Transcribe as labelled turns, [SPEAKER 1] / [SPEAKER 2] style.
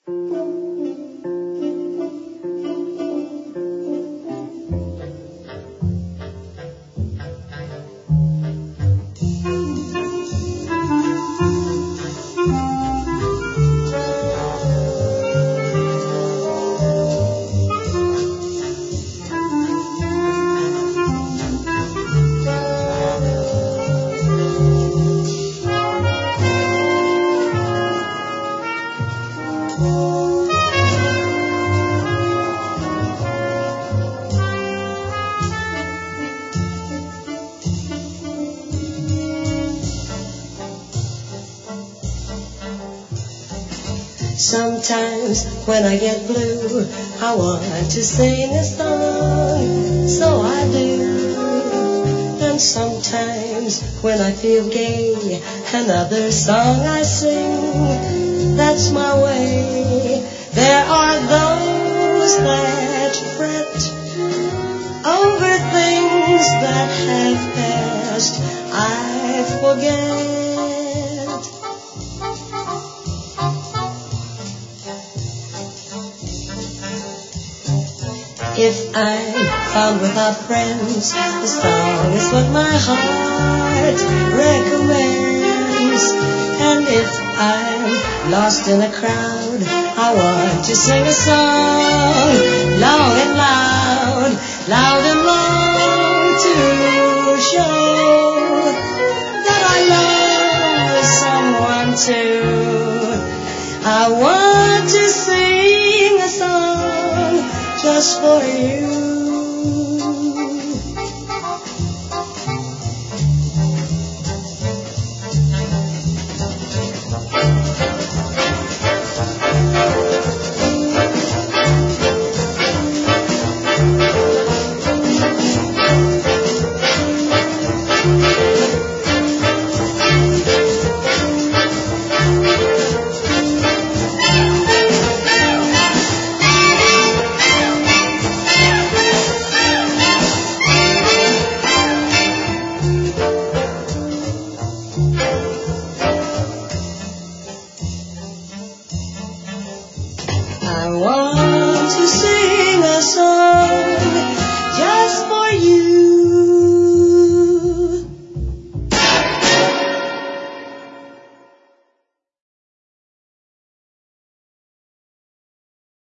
[SPEAKER 1] Sometimes when I get blue, I want to sing a song, so I do. And sometimes when I feel gay, another song I sing, that's my way. There are those that fret over things that have passed, I forget. If I'm found without friends, the song is what my heart recommends. And if I'm lost in a crowd, I want to sing a song, long and loud, loud and long, to show that I love someone too. I want to sing a song just for you.